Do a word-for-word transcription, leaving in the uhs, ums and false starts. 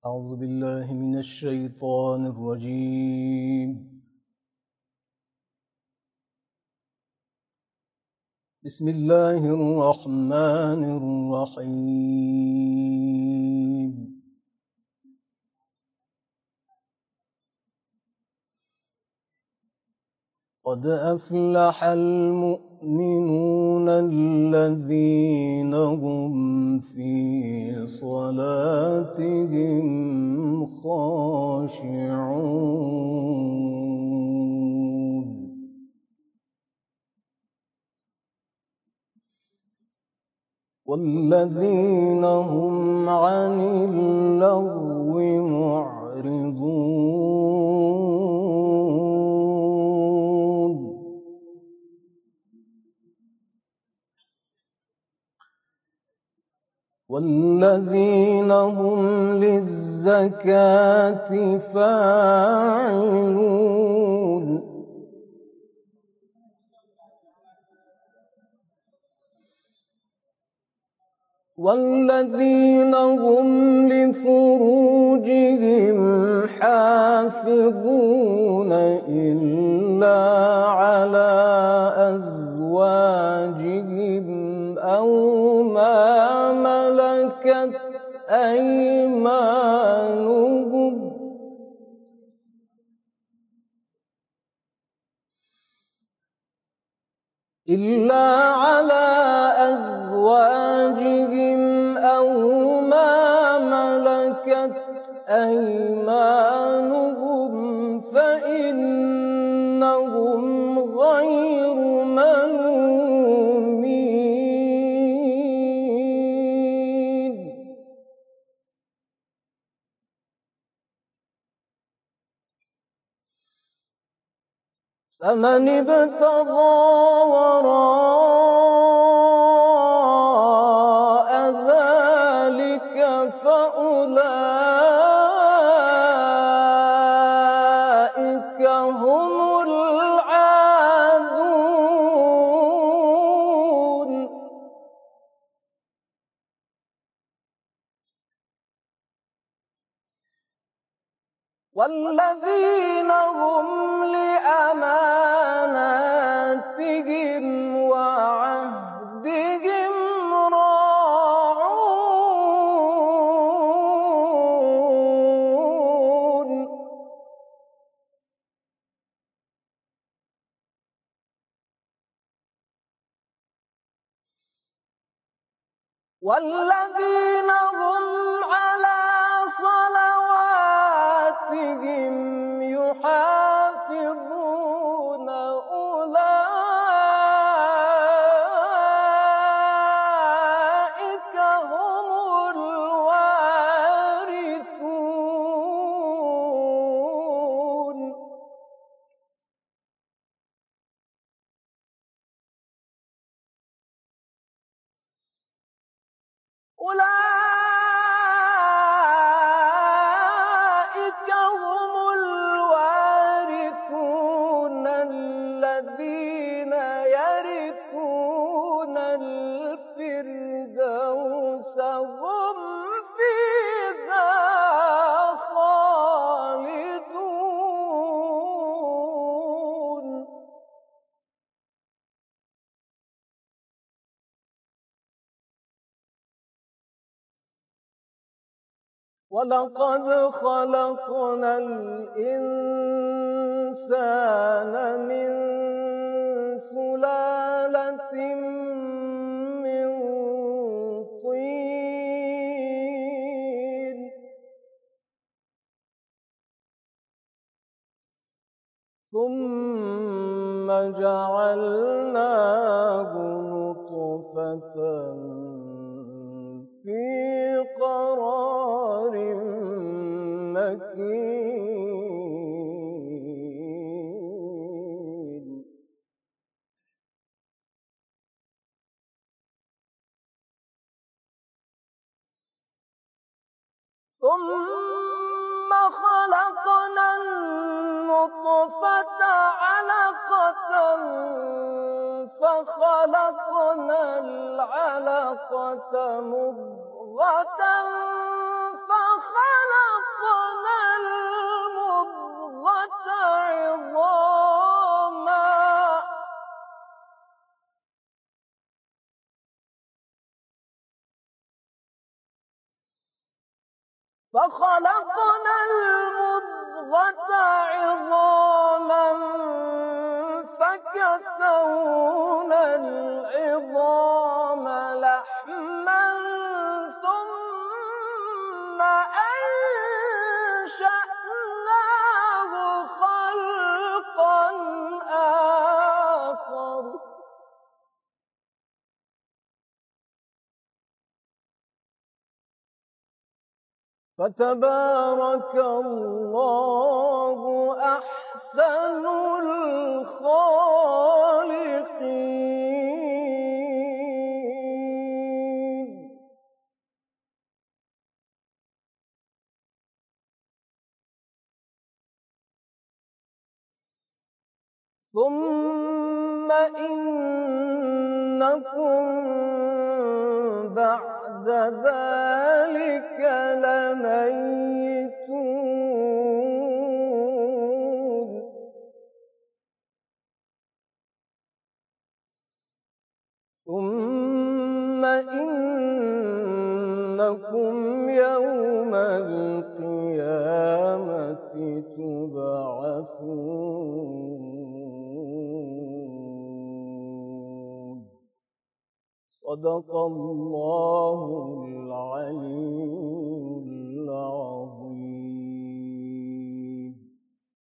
أعوذ بالله من الشيطان الرجيم. بسم الله الرحمن الرحيم. قد أفلح المؤمنون الذين هم في صلاتهم خاشعون والذين هم عن اللغو معرضون والذين هم للزكاة فاعلون والذين هم لفروجهم حافظون إلا على أزواجهم أو ما ملكت أيمانهم إلا على أزواجهم أو ما ملكت أيمانهم فإنهم غير ملومين. فمن ابتغى وراء ذلك فأولئك هم العادون والذين هم لأماناتهم وعهدهم راعون والذين هم على صلواتهم يحافظون أولئك هم الوارثون أولئك هم الوارثون الذين يرثون الفردوس هم فيها خالدون. ولقد خلقنا الإنسان من سلالة من طين ثم جعلناه نطفة في قرار مكين ثم خلقنا النطفة علقة فخلقنا العلقة مضغة فخلقنا فخلقنا المضغة عظاما فكسونا العظام لحما ثم أنشأناه خلقا آخر فتبارك الله أحسن الخالقين. ثم إنكم بعد ذلك لميتون ثم إنكم يوم القيامة تبعثون. صدق الله العلي العظيم.